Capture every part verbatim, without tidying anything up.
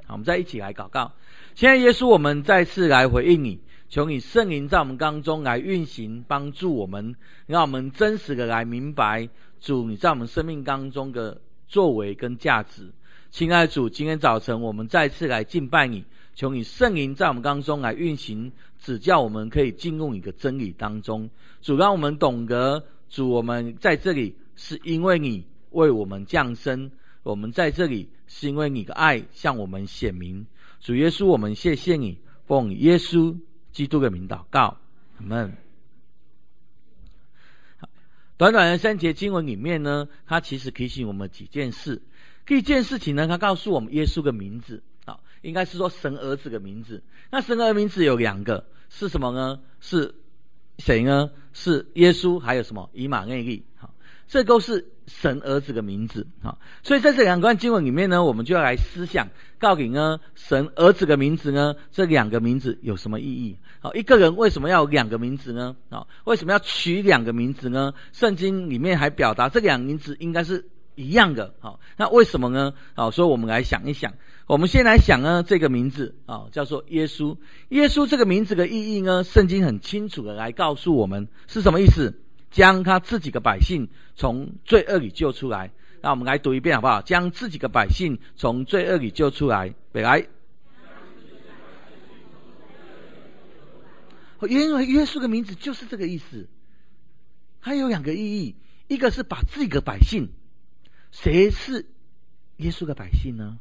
好，我们再一起来祷告。现在耶稣，我们再次来回应你，求你圣灵在我们当中来运行，帮助我们，让我们真实的来明白主你在我们生命当中的作为跟价值。亲爱的主，今天早晨我们再次来敬拜你，求你圣灵在我们当中来运行，指教我们可以进入你的真理当中。主，让我们懂得，主我们在这里是因为你为我们降生，我们在这里是因为你的爱向我们显明。主耶稣，我们谢谢你，奉耶稣基督的名祷告，阿们。短短的三节经文里面呢，它其实提醒我们几件事。第一件事情呢，它告诉我们耶稣的名字，好，应该是说神儿子的名字。那神儿子名字有两个，是什么呢？是谁呢？是耶稣，还有什么？以马内利。好，这都是神儿子的名字。好，所以在这两段经文里面呢，我们就要来思想，到底呢，神儿子的名字呢，这两个名字有什么意义？好，一个人为什么要有两个名字呢？好，为什么要取两个名字呢？圣经里面还表达这两个名字应该是一样的。好，那为什么呢？好，所以我们来想一想。我们先来想呢，这个名字啊，叫做耶稣。耶稣这个名字的意义呢，圣经很清楚的来告诉我们是什么意思，将他自己的百姓从罪恶里救出来。那我们来读一遍好不好？将自己的百姓从罪恶里救出来。本来原来耶稣的名字就是这个意思。它有两个意义，一个是把自己的百姓。谁是耶稣的百姓呢？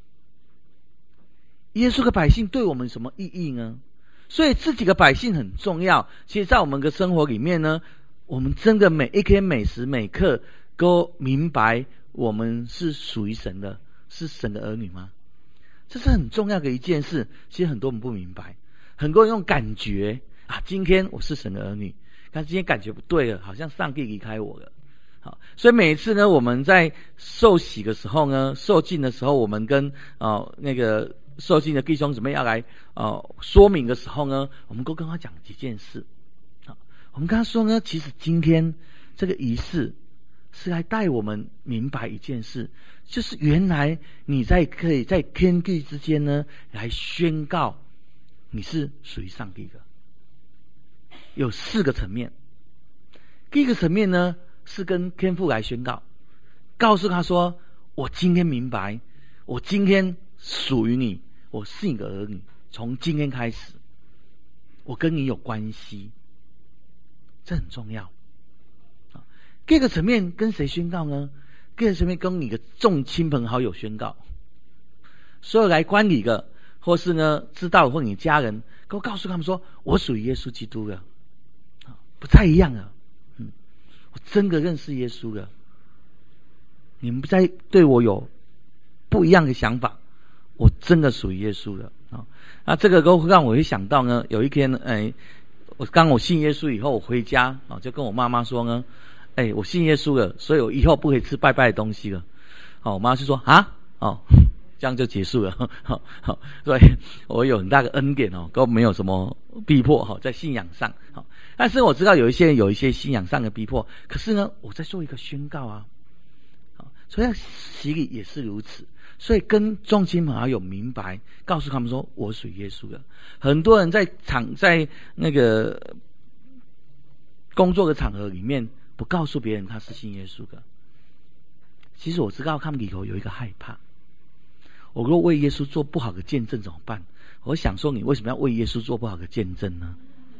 耶稣的百姓对我们什么意义呢？所以自己的百姓很重要。其实在我们的生活里面呢，我们真的每一天每时每刻都明白我们是属于神的，是神的儿女吗？这是很重要的一件事。其实很多人不明白，很多人用感觉啊，今天我是神的儿女，但今天感觉不对了，好像上帝离开我了。好，所以每一次呢，我们在受洗的时候呢，受浸的时候，我们跟呃那个受浸的弟兄姊妹要来呃说明的时候呢，我们都跟他讲几件事。好，我们跟他说呢，其实今天这个仪式是来带我们明白一件事，就是原来你在可以在天地之间呢，来宣告你是属于上帝的。有四个层面。第一个层面呢，是跟天父来宣告，告诉他说，我今天明白，我今天属于你，我是你的儿女，从今天开始我跟你有关系，这很重要。第二个层面跟谁宣告呢？第二个层面跟你的众亲朋好友宣告，所有来观礼的或是呢知道或你家人，都告诉他们说，我属于耶稣基督的，不太一样了。我真的认识耶稣了，你们不再对我有不一样的想法，我真的属于耶稣了啊！那这个都让我会想到呢，有一天，哎，我刚我信耶稣以后，我回家啊，就跟我妈妈说呢，哎，我信耶稣了，所以我以后不可以吃拜拜的东西了。哦，我妈就说啊，哦，这样就结束了。好，好，所以我有很大的恩典哦，都没有什么逼迫哈，在信仰上好。但是我知道有一些人有一些信仰上的逼迫，可是呢，我在做一个宣告啊，所以洗礼也是如此。所以跟众亲朋好友明白，告诉他们说，我属于耶稣的。很多人在场在那个工作的场合里面，不告诉别人他是信耶稣的。其实我知道他们里头有一个害怕，我若为耶稣做不好的见证怎么办？我想说，你为什么要为耶稣做不好的见证呢？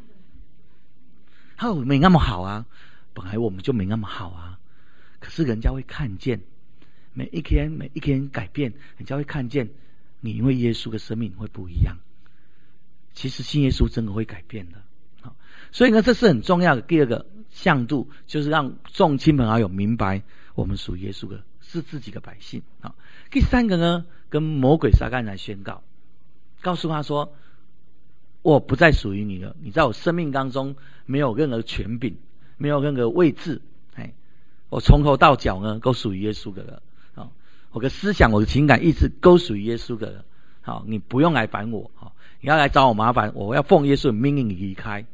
他没那么好啊，本来我们就没那么好啊，可是人家会看见，每一天每一天改变，人家会看见你因为耶稣的生命会不一样。其实信耶稣真的会改变的。好，所以呢，这是很重要的第二个向度，就是让众亲朋好友明白我们属耶稣的，是自己的百姓。好，第三个呢，跟魔鬼撒旦来宣告，告诉他说，我不再属于你了，你在我生命当中没有任何权柄，没有任何位置，哎，我从头到脚呢都属于耶稣的了。好，我的思想、我的情感、意志都属于耶稣的了。好，你不用来烦我，好，你要来找我麻烦，我要奉耶稣的命令你离开。好，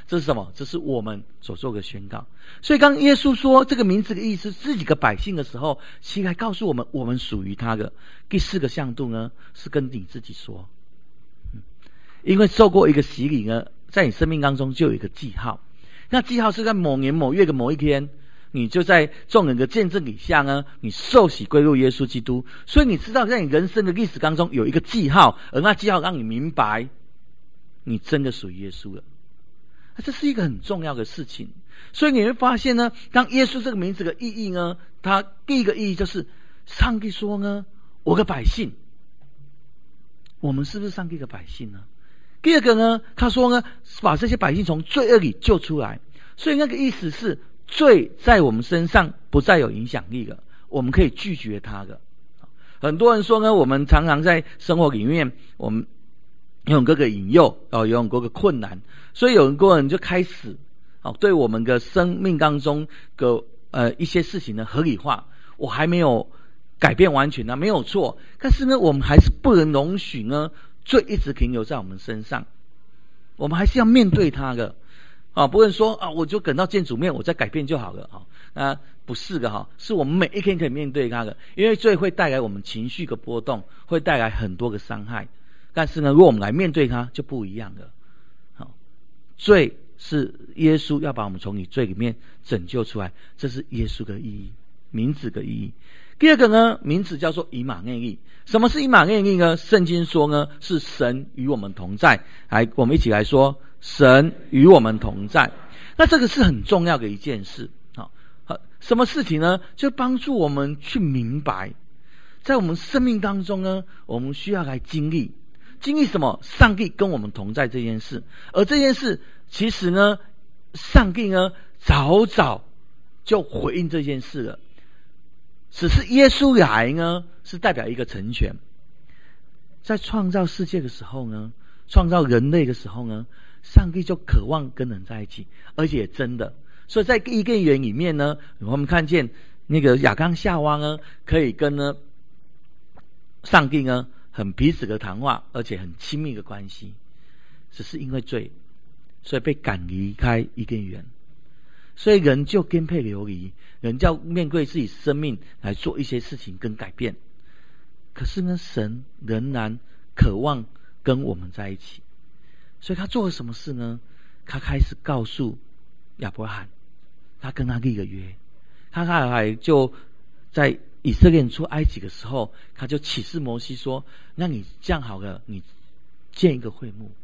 这是什么？这是我们所做的宣告。所以刚耶稣说这个名字的意思是自己的百姓的时候，其实还告诉我们我们属于他的。第四个向度呢，是跟你自己说，因为受过一个洗礼呢，在你生命当中就有一个记号，那记号是在某年某月的某一天，你就在众人的见证底下呢，你受洗归入耶稣基督。所以你知道在你人生的历史当中有一个记号，而那记号让你明白你真的属于耶稣了。这是一个很重要的事情。所以你会发现呢，当耶稣这个名字的意义呢，它第一个意义就是上帝说呢，我的百姓，我们是不是上帝的百姓呢？第二个呢，他说呢，把这些百姓从罪恶里救出来。所以那个意思是罪在我们身上不再有影响力了，我们可以拒绝它的。很多人说呢，我们常常在生活里面，我们有各个引诱，哦，有各个困难，所以有很多人就开始哦，对我们的生命当中的呃一些事情呢合理化。我还没有改变完全呢，没有错，但是呢，我们还是不能容许呢罪一直停留在我们身上，我们还是要面对它的啊，不能说啊，我就等到见主面我再改变就好了啊，啊不是的哈，是我们每一天可以面对它的，因为罪会带来我们情绪的波动，会带来很多的伤害。但是呢，如果我们来面对它，就不一样了。好，罪是耶稣要把我们从你罪里面拯救出来，这是耶稣的意义，名字的意义。第二个呢，名字叫做以马内利。什么是以马内利呢？圣经说呢，是神与我们同在。来，我们一起来说，神与我们同在。那这个是很重要的一件事。好，什么事情呢？就帮助我们去明白，在我们生命当中呢，我们需要来经历。经历什么？上帝跟我们同在这件事。而这件事其实呢，上帝呢早早就回应这件事了，只是耶稣来呢是代表一个成全。在创造世界的时候呢，创造人类的时候呢，上帝就渴望跟人在一起，而且真的。所以在伊甸园里面呢，我们看见那个亚当夏娃呢，可以跟呢上帝呢很彼此的谈话，而且很亲密的关系。只是因为罪，所以被赶离开伊甸园，所以人就颠沛流离，人就要面对自己生命来做一些事情跟改变。可是呢，神仍然渴望跟我们在一起，所以他做了什么事呢？他开始告诉亚伯拉罕，他跟他立了约。他还就在以色列人出埃及的时候，他就启示摩西说，那你这样好了，你建一个会幕，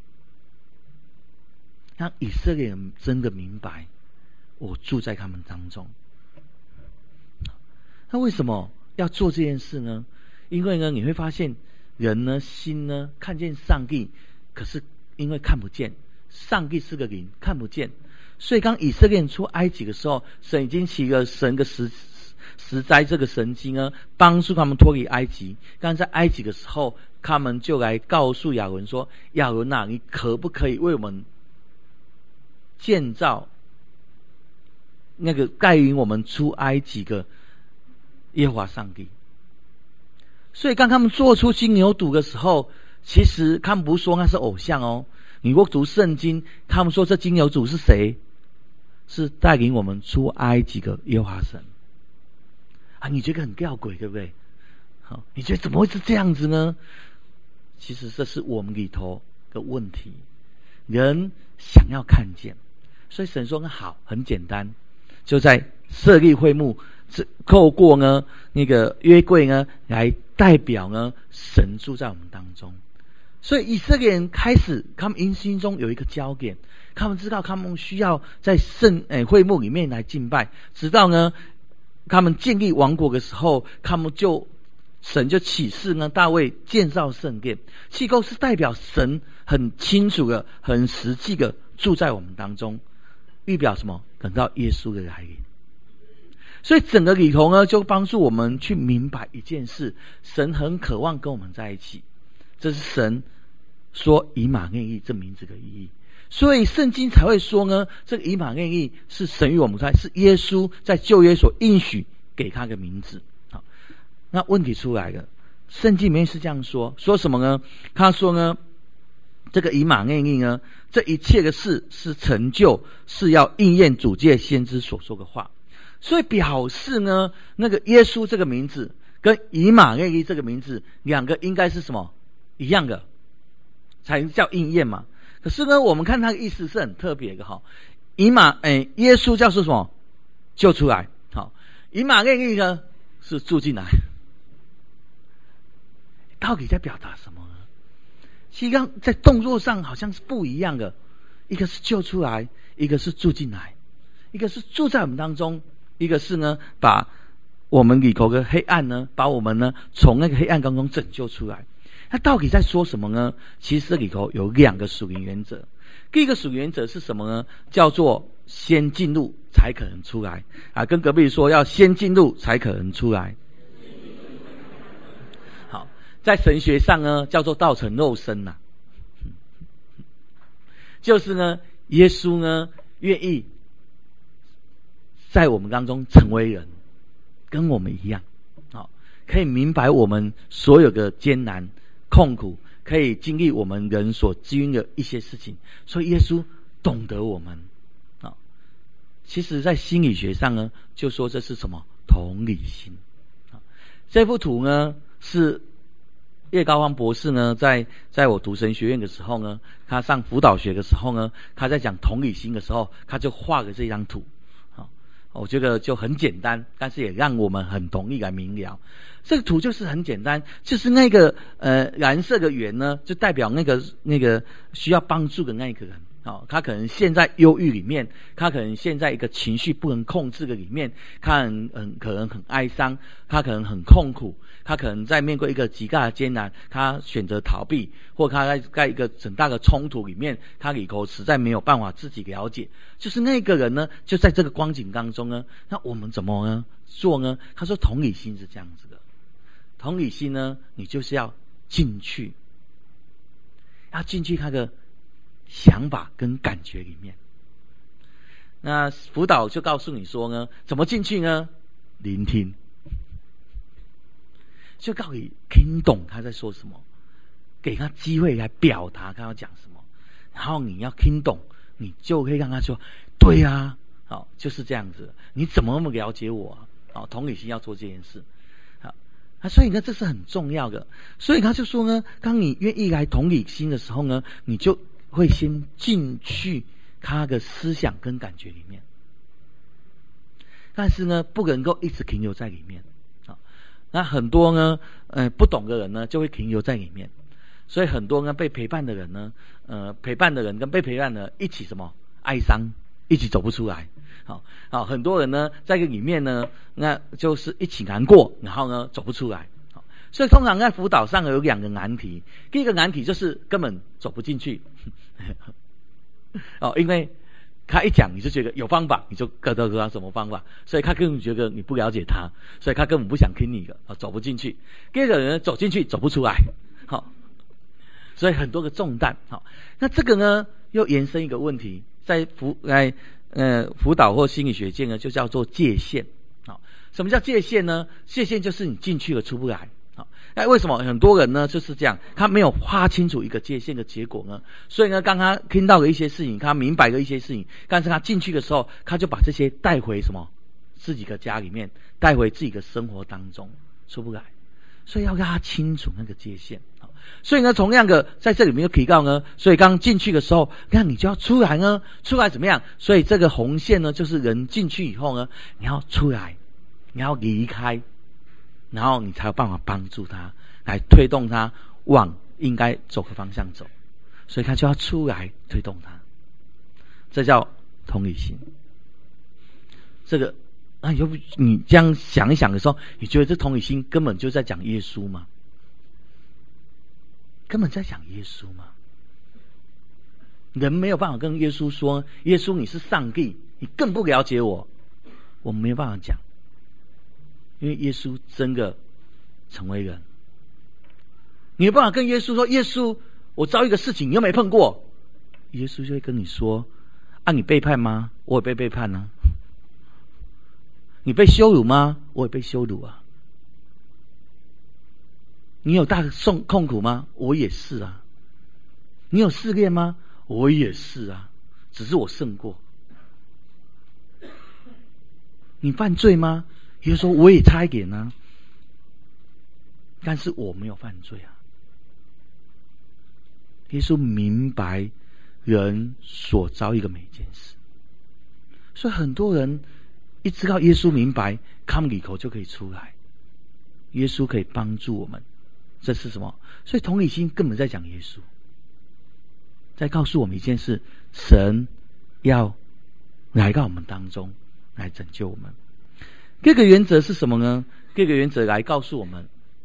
让以色列人真的明白我住在他们当中。那为什么要做这件事呢？因为呢，你会发现人呢心呢看见上帝，可是因为看不见，上帝是个灵，看不见，所以当以色列人出埃及的时候，神已经起了神的十十灾这个神迹呢，帮助他们脱离埃及。但在埃及的时候，他们就来告诉亚伦说，亚伦啊，你可不可以为我们建造那个带领我们出埃及的耶和华上帝？所以当他们做出金牛犊的时候，其实他们不是说那是偶像哦，你如果读圣经，他们说这金牛犊是谁？是带领我们出埃及的耶和华神啊！你觉得很吊诡，对不对？好，你觉得怎么会是这样子呢？其实这是我们里头的问题，人想要看见，所以神说好，很简单，就在设立会幕，透过呢那个约柜呢来代表呢神住在我们当中。所以以色列人开始，他们心中有一个焦点，他们知道他们需要在圣诶会幕里面来敬拜，直到呢他们建立王国的时候，他们就神就启示呢大卫建造圣殿。器构是代表神很清楚的、很实际的住在我们当中，预表什么？等到耶稣的来临。所以整个里头呢，就帮助我们去明白一件事：神很渴望跟我们在一起。这是神说以马内利这名字的意义。所以圣经才会说呢，这个以马内利是神与我们在，是耶稣在旧约所应许给他的名字。好，那问题出来了，圣经里面是这样说，说什么呢？他说呢， 这个以马内利呢，这一切的事是成就，是要应验主借先知所说的话。所以表示呢，那个耶稣这个名字跟以马内利这个名字，两个应该是什么一样的，才叫应验嘛。可是呢，我们看它的意思是很特别的哈。以马诶，耶稣叫做什么？救出来。好，以马内利呢是住进来。到底在表达什么呢？其实在动作上好像是不一样的，一个是救出来，一个是住进来，一个是住在我们当中，一个是呢把我们里头的黑暗呢，把我们呢从那个黑暗当中拯救出来。他到底在说什么呢？其实这里头有两个属灵原则。第一个属灵原则是什么呢？叫做先进入才可能出来啊，跟隔壁说要先进入才可能出来。好，在神学上呢叫做道成肉身呐、啊，就是呢耶稣呢愿意在我们当中成为人，跟我们一样，好，可以明白我们所有的艰难痛苦，可以经历我们人所经历的一些事情，所以耶稣懂得我们。好，其实在心理学上呢，就说这是什么？同理心。这幅图呢是叶高芳博士呢，在在我读神学院的时候呢，他上辅导学的时候呢，他在讲同理心的时候，他就画了这张图。我觉得就很简单，但是也让我们很容易来明了。这个图就是很简单，就是那个呃蓝色的圆呢，就代表那个那个需要帮助的那一个人。哦，他可能陷在忧郁里面，他可能陷在一个情绪不能控制的里面，他很很可能很哀伤，他可能很痛苦，他可能在面对一个极大的艰难，他选择逃避，或他在在一个很大的冲突里面，他里头实在没有办法自己了解。就是那个人呢，就在这个光景当中呢，那我们怎么呢做呢？他说同理心是这样子的，同理心呢，你就是要进去，要进去他的想法跟感觉里面。那辅导就告诉你说呢，怎么进去呢？聆听，就告诉你听懂他在说什么，给他机会来表达他要讲什么，然后你要听懂，你就可以让他说对啊，好，就是这样子。你怎么那么了解我啊？好，同理心要做这件事。好，啊，所以呢，这是很重要的。所以他就说呢，当你愿意来同理心的时候呢，你就会先进去他的思想跟感觉里面，但是呢，不能够一直停留在里面。好，那很多呢，呃，不懂的人呢，就会停留在里面。所以很多呢，被陪伴的人呢，呃，陪伴的人跟被陪伴的人一起什么哀伤，一起走不出来。好，好，很多人呢，在这里面呢，那就是一起难过，然后呢，走不出来。好，所以通常在辅导上有两个难题，第一个难题就是根本走不进去。哦，因为他一讲你就觉得有方法，你就告诉他什么方法，所以他根本觉得你不了解他，所以他根本不想听你的，走不进去。第二个人走进去走不出来，好，所以很多个重担。好，那这个呢又延伸一个问题，在辅在呃辅导或心理学界呢，就叫做界限。好，什么叫界限呢？界限就是你进去了出不来。好，那为什么很多人呢就是这样，他没有画清楚一个界限的结果呢？所以呢，刚他听到的一些事情，他明白的一些事情，但是他进去的时候，他就把这些带回什么自己的家里面，带回自己的生活当中，出不来。所以要让他清楚那个界限。好，所以呢，同样的在这里面有提到呢，所以刚进去的时候，那你就要出来呢，出来怎么样？所以这个红线呢，就是人进去以后呢，你要出来，你要离开。然后你才有办法帮助他，来推动他往应该走的方向走，所以他就要出来推动他，这叫同理心。这个那你你这样想一想的时候，你觉得这同理心根本就在讲耶稣吗？根本在讲耶稣吗？人没有办法跟耶稣说，耶稣你是上帝，你更不了解我，我们没有办法讲。因为耶稣真的成为人，你没办法跟耶稣说，耶稣我遭遇一个事情你又没碰过，耶稣就会跟你说，啊你背叛吗？我也被背叛啊。你被羞辱吗？我也被羞辱啊。你有大的痛苦吗？我也是啊。 你有试炼吗？我也是啊，只是我胜过。你犯罪吗？耶稣说我也差一点啊，但是我没有犯罪啊。耶稣明白人所遭遇的每一件事，所以很多人一知道耶稣明白，他们里头就可以出来。耶稣可以帮助我们，这是什么？所以同理心根本在讲耶稣，在告诉我们一件事：神要来到我们当中来拯救我们。第二个原则是什么呢？第二个原则来告诉我们，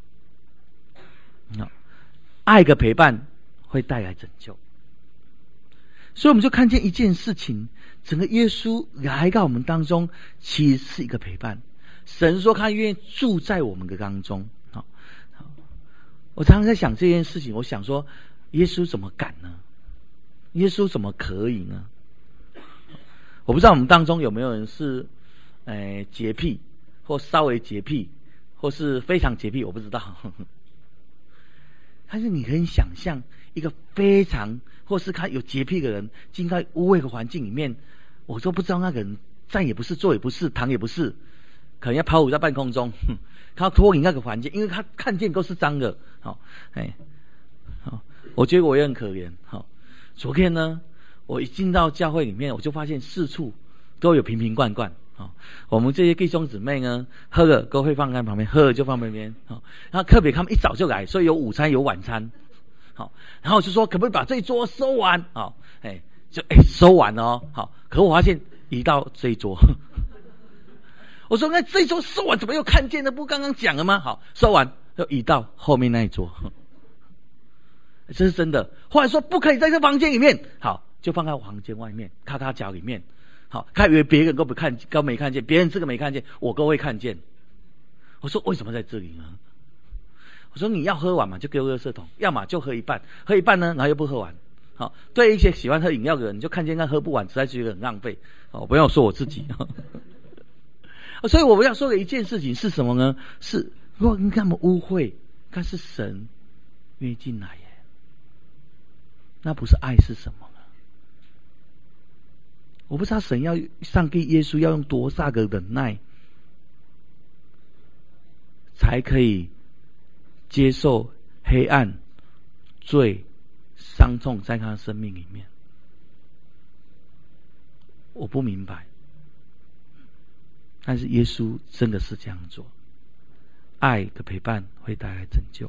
爱的陪伴会带来拯救。所以我们就看见一件事情，整个耶稣来到我们当中，其实是一个陪伴。神说他愿意住在我们的当中。我常常在想这件事情，我想说耶稣怎么敢呢？耶稣怎么可以呢？我不知道我们当中有没有人是呃洁癖，或稍微洁癖，或是非常洁癖，我不知道。但是你可以想象一个非常或是他有洁癖的人进到污秽的环境里面，我都不知道那个人站也不是，坐也不是，躺也不是，可能要抛舞在半空中，他脱离那个环境，因为他看见都是脏的。好，哎，好，我觉得我也很可怜。好，昨天呢，我一进到教会里面，我就发现四处都有瓶瓶罐罐。好，我们这些弟兄姊妹呢，喝了都会放在旁边，喝了就放旁边。好，然后特别他们一早就来，所以有午餐有晚餐。好，然后我就说可不可以把这一桌收完？好，哎，就哎收完了哦。好，可我发现移到这一桌。我说那这一桌收完怎么又看见了？不刚刚讲了吗？好，收完又移到后面那一桌。这是真的。后来说不可以在这房间里面，好，就放在房间外面，咔咔角里面。好，他以为别人都不看，都没看见，别人这个没看见，我都会看见。我说为什么在这里呢？我说你要喝完嘛，就丢垃圾桶，要么就喝一半，喝一半呢，然后又不喝完。好，对一些喜欢喝饮料的人，你就看见他喝不完，实在觉得很浪费。哦，不要说我自己。所以我们要说的一件事情是什么呢？是如果你那么污秽，但是神愿意进来耶，那不是爱是什么呢？我不知道神要上帝耶稣要用多大的忍耐，才可以接受黑暗、罪、伤痛在他的生命里面。我不明白，但是耶稣真的是这样做。爱的陪伴会带来拯救。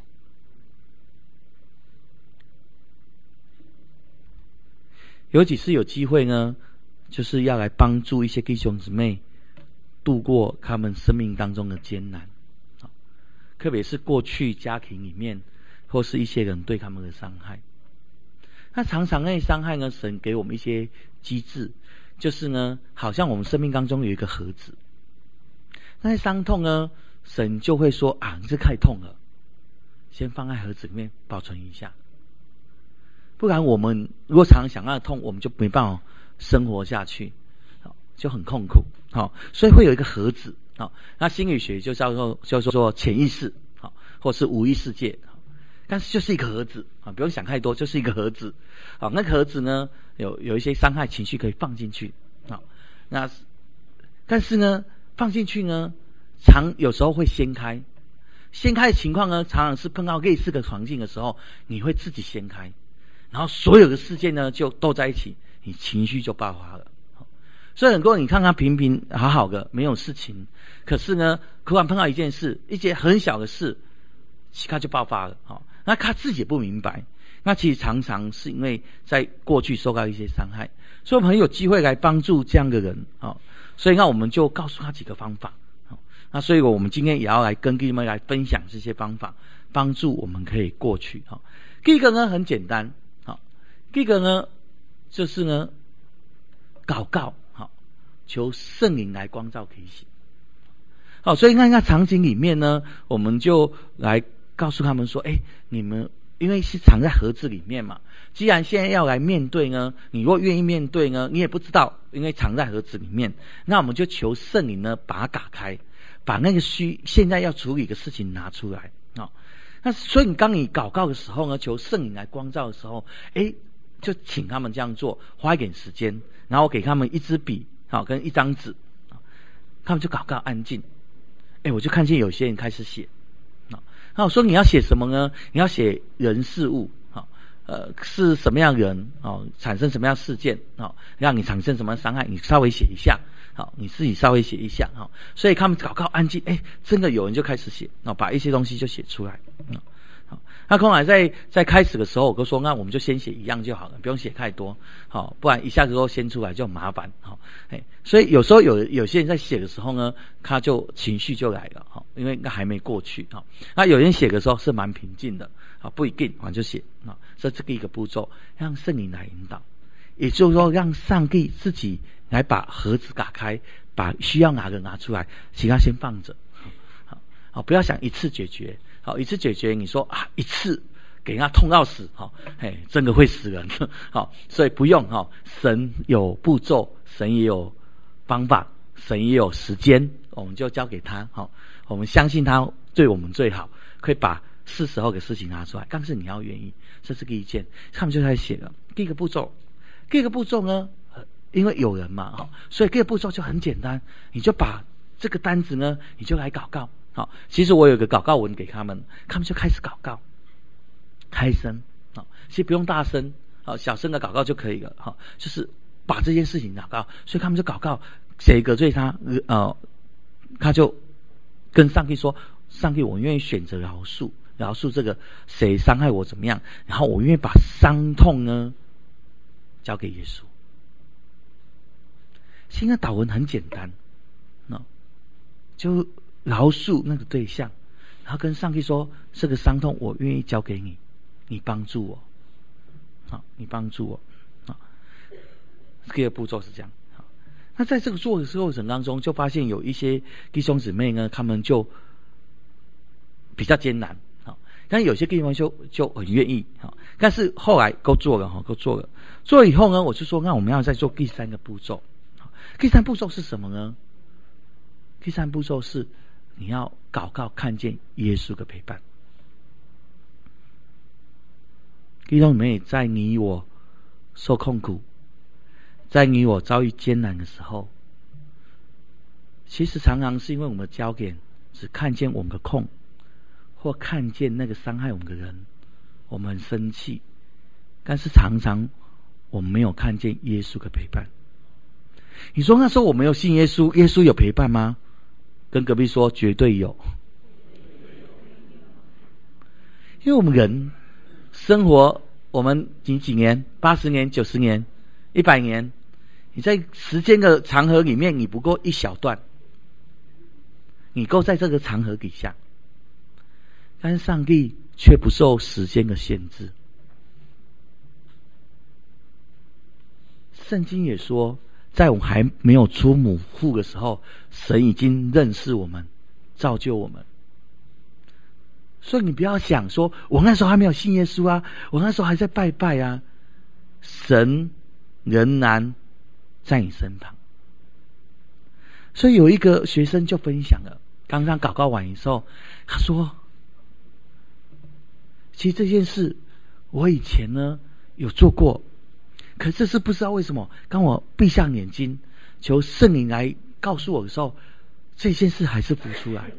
有几次有机会呢，就是要来帮助一些弟兄姊妹度过他们生命当中的艰难，特别是过去家庭里面或是一些人对他们的伤害。那常常那些伤害呢，神给我们一些机制，就是呢好像我们生命当中有一个盒子，那些伤痛呢，神就会说啊，你这太痛了，先放在盒子里面保存一下，不然我们如果常常想要痛，我们就没办法生活下去，就很痛苦。好，所以会有一个盒子。好，那心理学就叫做叫做潜意识，好，或是无意识界。但是就是一个盒子啊，不用想太多，就是一个盒子。好，那个盒子呢，有有一些伤害情绪可以放进去。好，那但是呢，放进去呢，常有时候会掀开。掀开的情况呢，常常是碰到类似的环境的时候，你会自己掀开，然后所有的事件呢就斗在一起，你情绪就爆发了。所以很多人你看他平平好好的没有事情，可是呢突然碰到一件事，一件很小的事，他就爆发了。好，那他自己也不明白，那其实常常是因为在过去受到一些伤害，所以我们很有机会来帮助这样的人。好，所以那我们就告诉他几个方法。好，那所以我们今天也要来跟你们来分享这些方法，帮助我们可以过去。好，第一个呢很简单。好，第一个呢就是呢祷告，好，求圣灵来光照提醒。好，所以看看场景里面呢，我们就来告诉他们说，哎，你们因为是藏在盒子里面嘛，既然现在要来面对呢，你若愿意面对呢，你也不知道，因为藏在盒子里面，那我们就求圣灵呢把它打开，把那个需现在要处理的事情拿出来。好，那所以你当你祷告的时候呢，求圣灵来光照的时候，哎， 就请他们这样做，花一点时间，然后给他们一支笔，好，跟一张纸，他们就祷告安静。哎，我就看见有些人开始写，那我说你要写什么呢？你要写人事物，好，呃，是什么样的人哦，产生什么样的事件哦，让你产生什么样的伤害，你稍微写一下，好，你自己稍微写一下，好，所以他们祷告安静，哎，真的有人就开始写，哦，把一些东西就写出来，嗯。好，那后来在在开始的时候，我就说，那我们就先写一样就好了，不用写太多，好，不然一下子都先出来就很麻烦，好，哎，所以有时候有有些人在写的时候呢，他就情绪就来了，好，因为那还没过去，好，那有人写的时候是蛮平静的，好，不一定，我就写，啊，这这个一个步骤，让圣灵来引导，也就是说，让上帝自己来把盒子打开，把需要拿的拿出来，其他先放着，好，好，不要想一次解决。好，一次解决，你说啊，一次给他痛到死，好，嘿，真的会死人，好，所以不用哈，神有步骤，神也有方法，神也有时间，我们就交给他，好，我们相信他对我们最好，可以把是时候的事情拿出来，但是你要愿意，这是第一件，他们就开始写了。第一个步骤，第一个步骤呢，因为有人嘛，哈，所以第二个步骤就很简单，你就把这个单子呢，你就来祷告。好，其实我有个祷告文给他们，他们就开始祷告，开声，好，其实不用大声，好，小声的祷告就可以了，好，就是把这件事情祷告，所以他们就祷告，谁得罪他，呃，他就跟上帝说，上帝，我愿意选择饶恕，饶恕这个谁伤害我怎么样，然后我愿意把伤痛呢交给耶稣。现在祷文很简单，那就饶恕那个对象，然后跟上帝说，这个伤痛我愿意交给你，你帮助我，好，你帮助我，好，第二步骤是这样。好，那在这个做的过程当中，就发现有一些弟兄姊妹呢，他们就比较艰难，好，但有些地方就就很愿意，好，但是后来都做了，哈，都做了，做了以后呢，我就说，那我们要再做第三个步骤，第三步骤是什么呢？第三步骤是你要祷告看见耶稣的陪伴。弟兄姊妹，在你我受痛苦，在你我遭遇艰难的时候，其实常常是因为我们的焦点只看见我们的痛，或看见那个伤害我们的人，我们很生气，但是常常我们没有看见耶稣的陪伴。你说那时候我没有信耶稣，耶稣有陪伴吗？跟隔壁说绝对有。因为我们人生活，我们几几年，八十年、九十年、一百年，你在时间的长河里面，你不过一小段，你够在这个长河底下，但是上帝却不受时间的限制。圣经也说，在我们还没有出母腹的时候，神已经认识我们，造就我们。所以你不要想说，我那时候还没有信耶稣啊，我那时候还在拜拜啊，神仍然在你身旁。所以有一个学生就分享了，刚刚祷告完以后，他说，其实这件事我以前呢有做过，可这次不知道为什么，当我闭上眼睛求圣灵来告诉我的时候，这件事还是浮出来。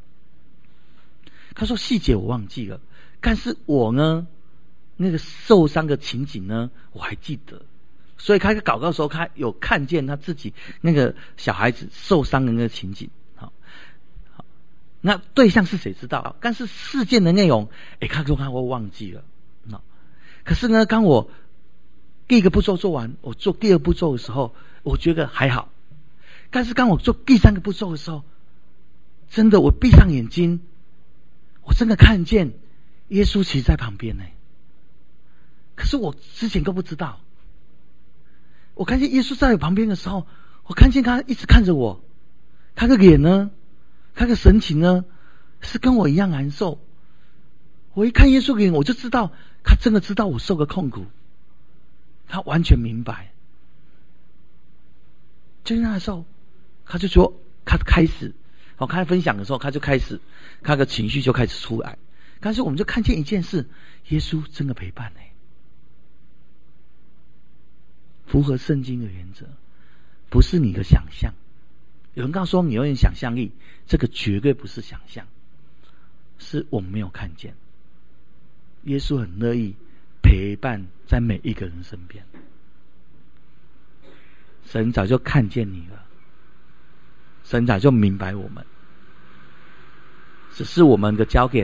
他说细节我忘记了，但是我呢那个受伤的情景呢我还记得，所以他在祷告的时候，他有看见他自己那个小孩子受伤的那个情景。好，好，那对象是谁知道？但是事件的内容，哎，他说他会忘记了。好，可是呢，当我第一个步骤做完，我做第二步骤的时候，我觉得还好。但是当我做第三个步骤的时候，真的我闭上眼睛，我真的看见耶稣其实在旁边呢。可是我之前都不知道。我看见耶稣在我旁边的时候，我看见他一直看着我，他的脸呢，他的神情呢，是跟我一样难受。我一看耶稣的脸，我就知道他真的知道我受的痛苦，他完全明白。就那时候，他就说，他开始，我看他分享的时候，他就开始，他的情绪就开始出来。但是我们就看见一件事，耶稣真的陪伴呢。 符合圣经的原则，不是你的想象。有人告诉我你有点想象力，这个绝对不是想象，是我们没有看见。耶稣很乐意陪伴在每一个人身边，神早就看见你了，神早就明白我们，只是我们的焦点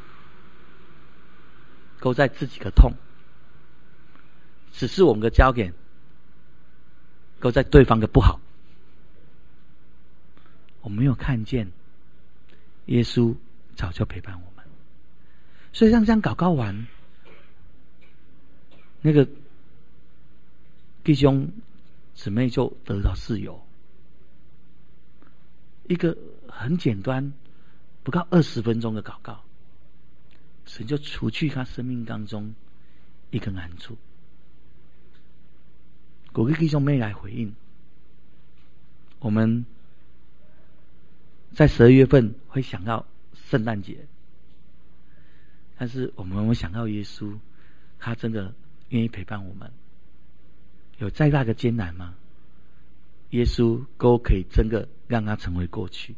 勾在自己的痛，只是我们的焦点勾在对方的不好，我们没有看见耶稣早就陪伴我们。所以让这样祷告完，那个弟兄姊妹就得到自由。一个很简单不到二十分钟的祷告，神就除去他生命当中一个难处。各位弟兄妹来回应，我们在十二月份会想到圣诞节，但是我们会想到耶稣，他真的愿意陪伴我们。有再大的艰难吗？耶稣都可以真的让它成为过去。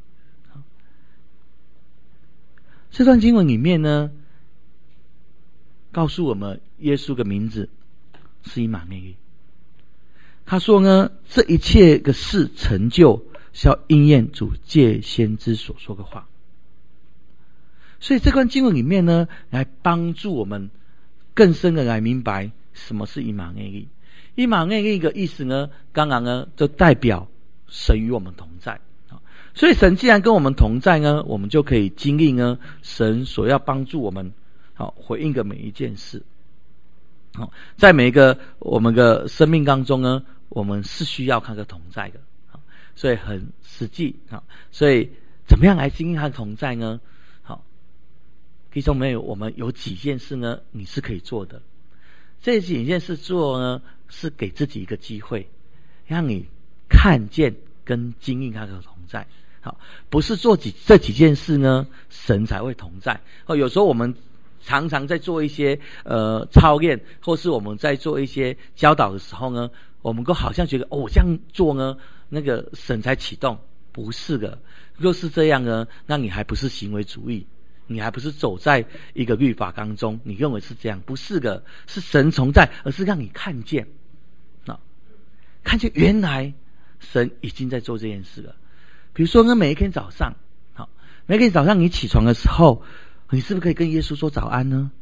这段经文里面呢，告诉我们耶稣的名字是以马内利。他说呢，这一切的事成就，是要应验主借先知所说的话。所以这段经文里面呢，来帮助我们更深的来明白什么是以马内利。以马内利的意思呢，当然呢就代表神与我们同在。所以神既然跟我们同在呢，我们就可以经历呢神所要帮助我们好回应的每一件事。好，在每一个我们的生命当中呢，我们是需要他的同在的。好，所以很实际。好，所以怎么样来经历他的同在呢？好，弟兄们，我们有几件事呢你是可以做的。这几件事做呢，是给自己一个机会，让你看见跟经历他的同在。好，不是做几这几件事呢，神才会同在。哦，有时候我们常常在做一些呃操练，或是我们在做一些教导的时候呢，我们都好像觉得哦，这样做呢，那个神才启动。不是的，若是这样呢，那你还不是行为主义，你还不是走在一个律法当中，你认为是这样，不是的，是神同在，而是让你看见，啊，看见原来神已经在做这件事了。比如说呢，每一天早上，好，每一天早上你起床的时候，你是不是可以跟耶稣说早安呢？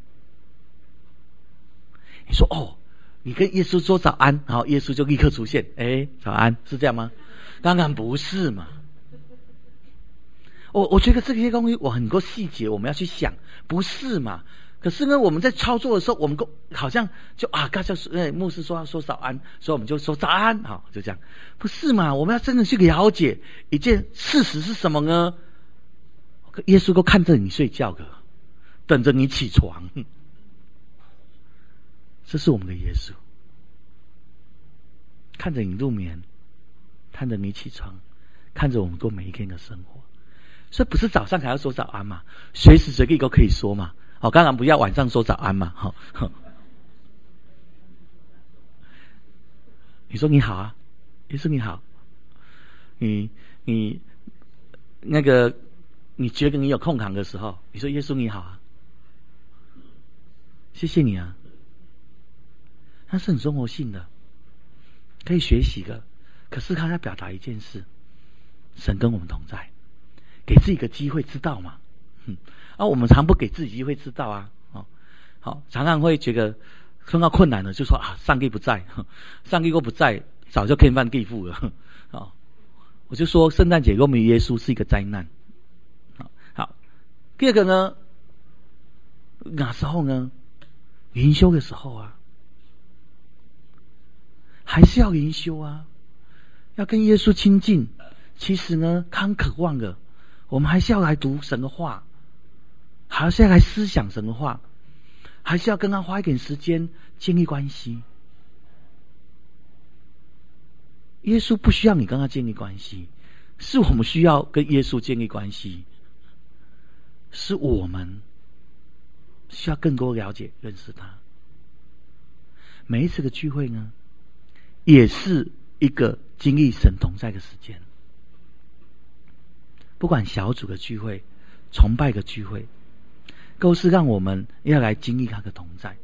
你说哦，你跟耶稣说早安，然后耶稣就立刻出现，哎，早安，是这样吗？当然不是嘛。我我觉得这些东西我很多细节我们要去想，不是嘛？可是呢，我们在操作的时候，我们好像就啊，刚才呃牧师说要说早安，所以我们就说早安，好，就这样，不是嘛？我们要真的去了解一件事实是什么呢？耶稣都看着你睡觉的，等着你起床，这是我们的耶稣，看着你入眠，看着你起床，看着我们过每一天的生活。所以不是早上才要说早安嘛，随时随地都可以说嘛。好，当然不要晚上说早安嘛。好，你说你好啊，耶稣你好，你你那个你觉得你有空档的时候，你说耶稣你好啊，谢谢你啊，它是很生活性的，可以学习的。可是他在表达一件事，神跟我们同在。给自己一个机会知道嘛，嗯，啊，我们常不给自己机会知道啊，哦，好，常常会觉得碰到困难了就说啊，上帝不在，上帝都不在，早就天翻地覆了，哦，我就说圣诞节跟我们耶稣是一个灾难，好，好，第二个呢，哪时候呢？灵修的时候啊，还是要灵修啊，要跟耶稣亲近。其实呢，他很渴望的。我们还是要来读神的话，还是要来思想神的话，还是要跟他花一点时间建立关系。耶稣不需要你跟他建立关系，是我们需要跟耶稣建立关系，是我们需要更多了解认识他。每一次的聚会呢， 也是一个经历神同在的时间。不管小组的聚会、崇拜的聚会，都是让我们要来经历他的同在。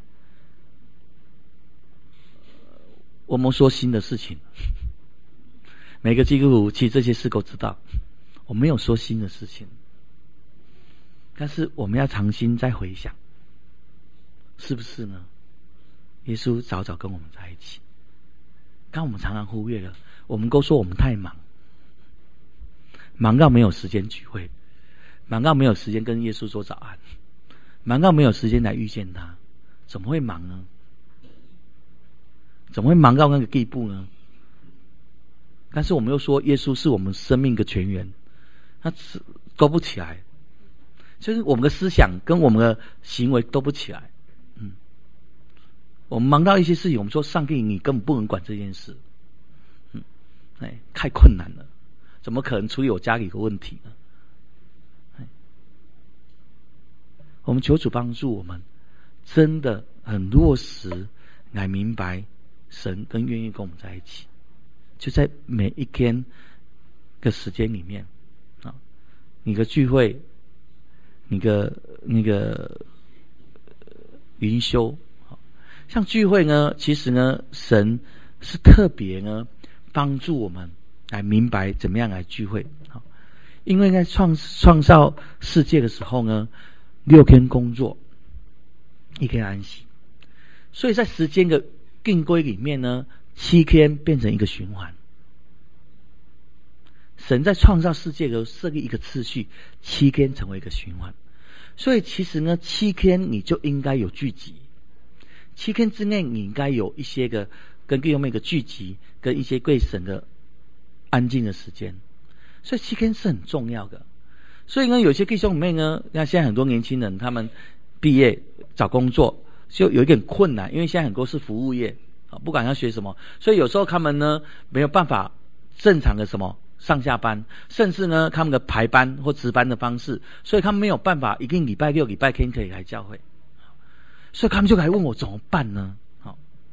我们说新的事情，每个基督徒其实这些事都知道，我没有说新的事情，但是我们要常心再回想，是不是呢？耶稣早早跟我们在一起，但我们常常忽略了，我们都说我们太忙，忙到没有时间聚会，忙到没有时间跟耶稣说早安，忙到没有时间来遇见他，怎么会忙呢？怎么会忙到那个地步呢？但是我们又说耶稣是我们生命的泉源，他都不起来，就是我们的思想跟我们的行为都不起来。嗯，我们忙到一些事情，我们说上帝你根本不能管这件事，嗯，哎，太困难了，怎么可能处理我家里的问题呢？哎，我们求主帮助我们，真的很落实来明白神跟愿意跟我们在一起，就在每一天的时间里面啊，你的聚会，你的那个灵修，像聚会呢，其实呢，神是特别呢帮助我们来明白怎么样来聚会。因为在创创造世界的时候呢，六天工作，一天安息，所以在时间的定规里面呢，七天变成一个循环。神在创造世界的时候设立一个次序，七天成为一个循环。所以其实呢，七天你就应该有聚集，七天之内你应该有一些个跟弟兄妹的聚集，跟一些对神的安静的时间。所以七天是很重要的。所以呢，有些弟兄妹呢，像现在很多年轻人，他们毕业找工作就有一点困难，因为现在很多是服务业，不管要学什么，所以有时候他们呢没有办法正常的什么上下班，甚至呢他们的排班或值班的方式，所以他们没有办法一定礼拜六礼拜天可以来教会，所以他们就来问我怎么办呢？好，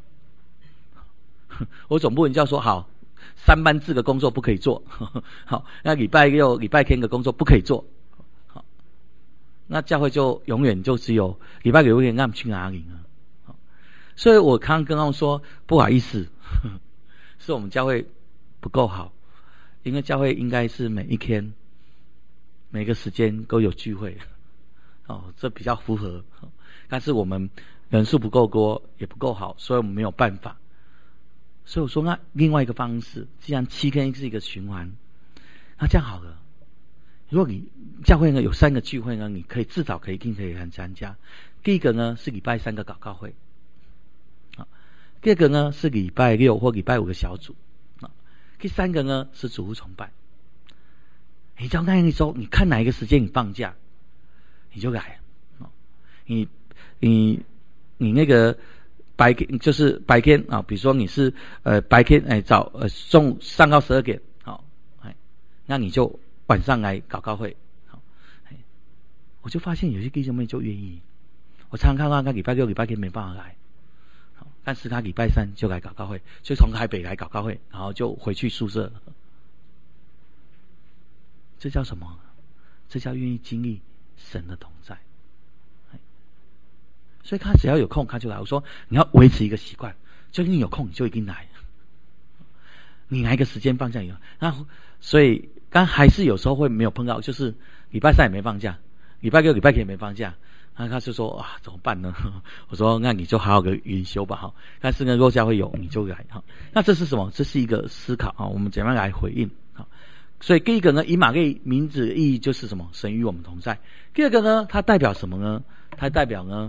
我总不能叫说好三班制的工作不可以做，好，那礼拜六礼拜天的工作不可以做，好，那教会就永远就只有礼拜六天让他们去哪里呢？所以我刚刚跟他们说不好意思，是我们教会不够好，因为教会应该是每一天每个时间都有聚会，哦，这比较符合，但是我们人数不够多也不够好，所以我们没有办法。所以我说那另外一个方式，既然七天是一个循环，那这样好了，如果你教会呢有三个聚会呢，你可以至少可以一定可以来参加。第一个呢是礼拜三的祷告会，第二个呢是礼拜六或礼拜五的小组，第三个呢是主日崇拜。你只要那一周，你看哪一个时间你放假，你就来。你你你那个白天就是白天啊，比如说你是呃白天哎早呃中上到十二点，好，哎，那你就晚上来祷告会，好，哎，我就发现有些弟兄妹就愿意。我常常看到他礼拜六礼拜天没办法来，好，但是他礼拜三就来祷告会，就从台北来祷告会，然后就回去宿舍。这叫什么？这叫愿意经历神的同在。所以他只要有空他就来。我说你要维持一个习惯，就是你有空你就一定来，你哪一个时间放假以后，那所以刚还是有时候会没有碰到，就是礼拜三也没放假，礼拜六礼拜天也没放假，那他就说啊怎么办呢？我说那你就好好的灵修吧哈。但是呢若教会有你就来哈。那这是什么？这是一个思考啊，我们怎样来回应啊？所以第一个呢，以马内名字的意义就是什么？神与我们同在。第二个呢，它代表什么呢？它代表呢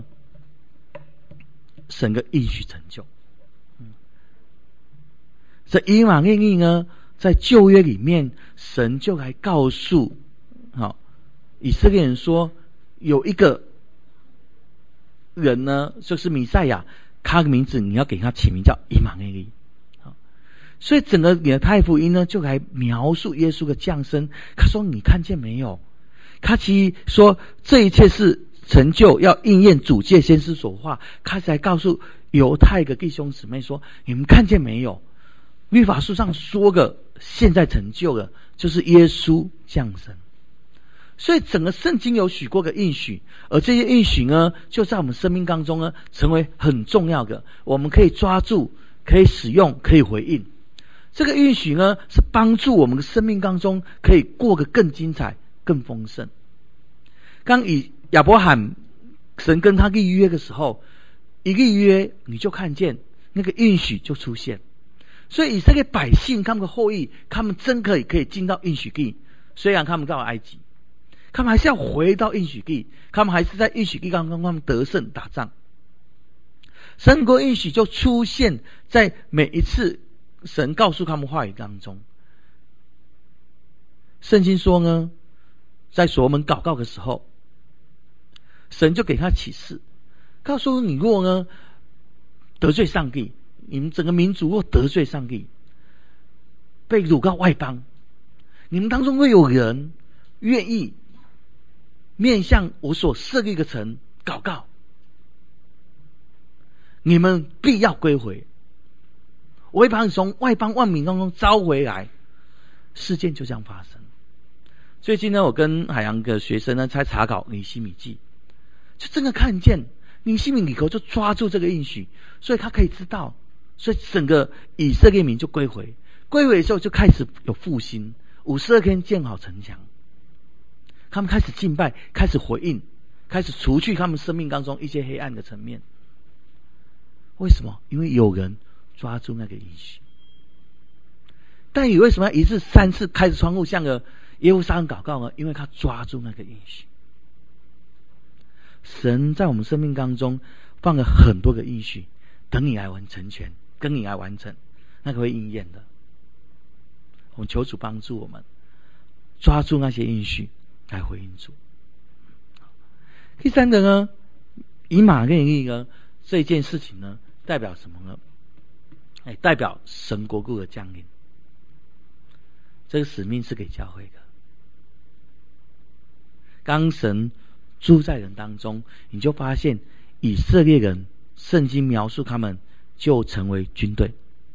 神的应许成就。嗯，这以马内利呢，在旧约里面，神就来告诉好、哦、以色列人说，有一个人呢，就是弥赛亚，他的名字你要给他起名叫以马内利。所以整个马太福音呢，就来描述耶稣的降生。他说：“你看见没有？”他其实说这一切是成就，要应验主借先知所话。他才告诉犹太的弟兄姊妹说：“你们看见没有？ 律法书上说的现在成就了，就是耶稣降生。所以整个圣经有许多个应许，而这些应许呢，就在我们生命当中呢，成为很重要的，我们可以抓住，可以使用，可以回应。这个应许呢，是帮助我们的生命当中可以过得更精彩、更丰盛。刚以亚伯罕神跟他立约的时候，一立约你就看见那个应许就出现。所以以色列百姓他们的后裔，他们真可以可以进到应许地，虽然他们到了埃及，他们还是要回到应许地，他们还是在应许地当中他们得胜打仗。神国应许就出现在每一次神告诉他们话语当中。圣经说呢，在所罗门祷告的时候，神就给他启示，告诉你若呢得罪上帝，你们整个民族若得罪上帝，被掳到外邦，你们当中会有人愿意面向我所设立的城祷告，你们必要归回，我会把你从外邦万民当中招回来。事件就这样发生。最近呢，我跟海洋的学生呢在查考尼希米记，就真的看见尼希米里头就抓住这个应许，所以他可以知道，所以整个以色列民就归回，归回的时候就开始有复兴，五十二天建好城墙，他们开始敬拜，开始回应，开始除去他们生命当中一些黑暗的层面。为什么？因为有人抓住那个应许。但你为什么要一次三次开着窗户向着耶路撒冷祷告呢？因为他抓住那个应许。神在我们生命当中放了很多个应许，等你来完成全，跟你来完成，那个会应验的。我们求主帮助我们抓住那些应许来回应主。第三个呢，以马内利呢这件事情呢，代表什么呢？哎，代表神国度的降临。这个使命是给教会的。当神住在人当中，你就发现以色列人，圣经描述他们就成为军队。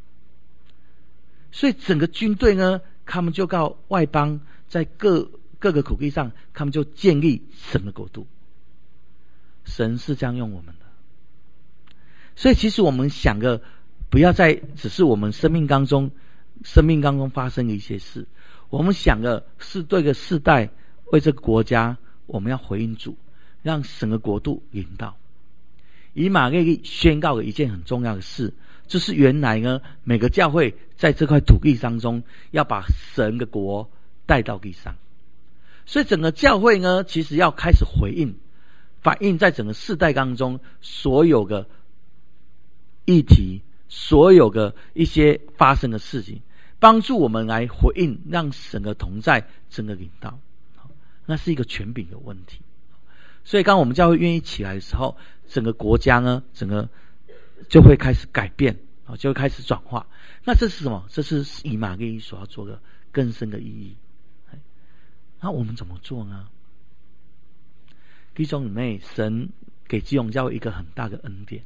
所以整个军队呢，他们就告外邦，在各各个土地上，他们就建立神的国度。神是这样用我们的。所以其实我们想的，不要再只是我们生命当中生命当中发生的一些事，我们想的是对个世代，为这个国家，我们要回应主，让神的国度领导。以马内利宣告了一件很重要的事，就是原来呢，每个教会在这块土地当中，要把神的国带到地上。所以整个教会呢，其实要开始回应，反映在整个世代当中所有的议题，所有的一些发生的事情，帮助我们来回应，让神的同在整个领导。那是一个权柄的问题。所以当我们教会愿意起来的时候，整个国家呢，整个就会开始改变，就会开始转化。那这是什么？这是以马内利所要做的更深的意义。那我们怎么做呢？弟兄姊妹，神给基隆教会一个很大的恩典。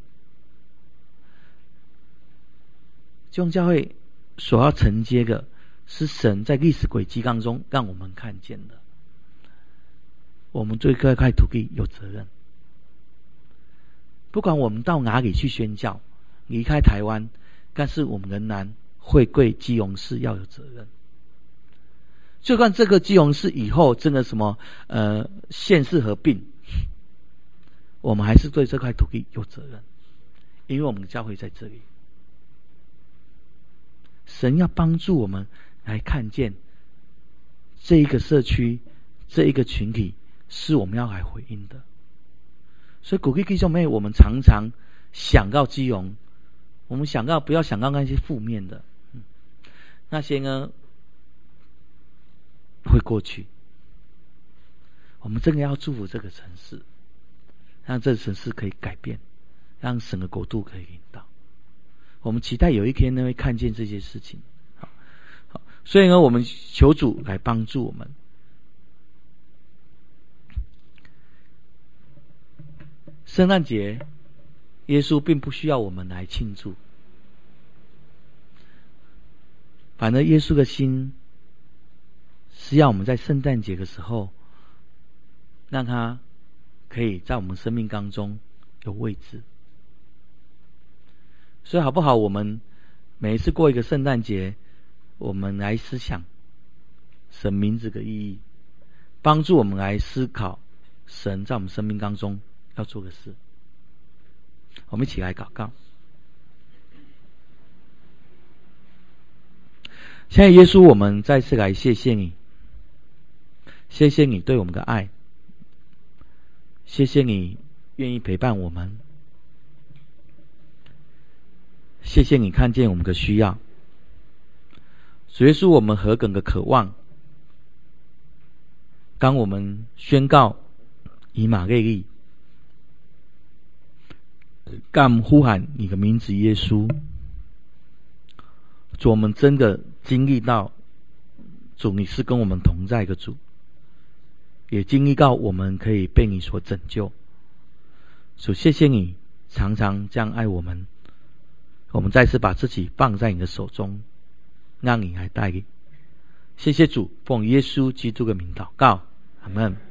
基隆教会所要承接的是神在历史轨迹当中让我们看见的。我们对这块土地有责任，不管我们到哪里去宣教，离开台湾，但是我们仍然会对基隆市要有责任。就算这个基隆市以后真的什么呃县市合并，我们还是对这块土地有责任，因为我们的教会在这里。神要帮助我们来看见这一个社区，这一个群体是我们要来回应的。所以鼓励弟兄妹，我们常常想到基隆，我们想到不要想到那些负面的，嗯、那些呢会过去。我们真的要祝福这个城市，让这个城市可以改变，让神的国度可以领导。我们期待有一天呢会看见这些事情。好，好，所以呢，我们求主来帮助我们。圣诞节，耶稣并不需要我们来庆祝。 反而耶稣的心是要我们在圣诞节的时候，让他可以在我们生命当中有位置。所以好不好，我们每一次过一个圣诞节，我们来思想神名字的意义，帮助我们来思考神在我们生命当中要做的事。我们一起来祷告。现在耶稣，我们再次来谢谢你，谢谢你对我们的爱，谢谢你愿意陪伴我们，谢谢你看见我们的需要。主耶稣，我们何等的渴望，当我们宣告以马内利，当呼喊你的名字耶稣，主，我们真的经历到主你是跟我们同在的主，也经历到我们可以被你所拯救。主，谢谢你常常这样爱我们，我们再次把自己放在你的手中，让你来带领。谢谢主，奉耶稣基督的名祷告，阿们。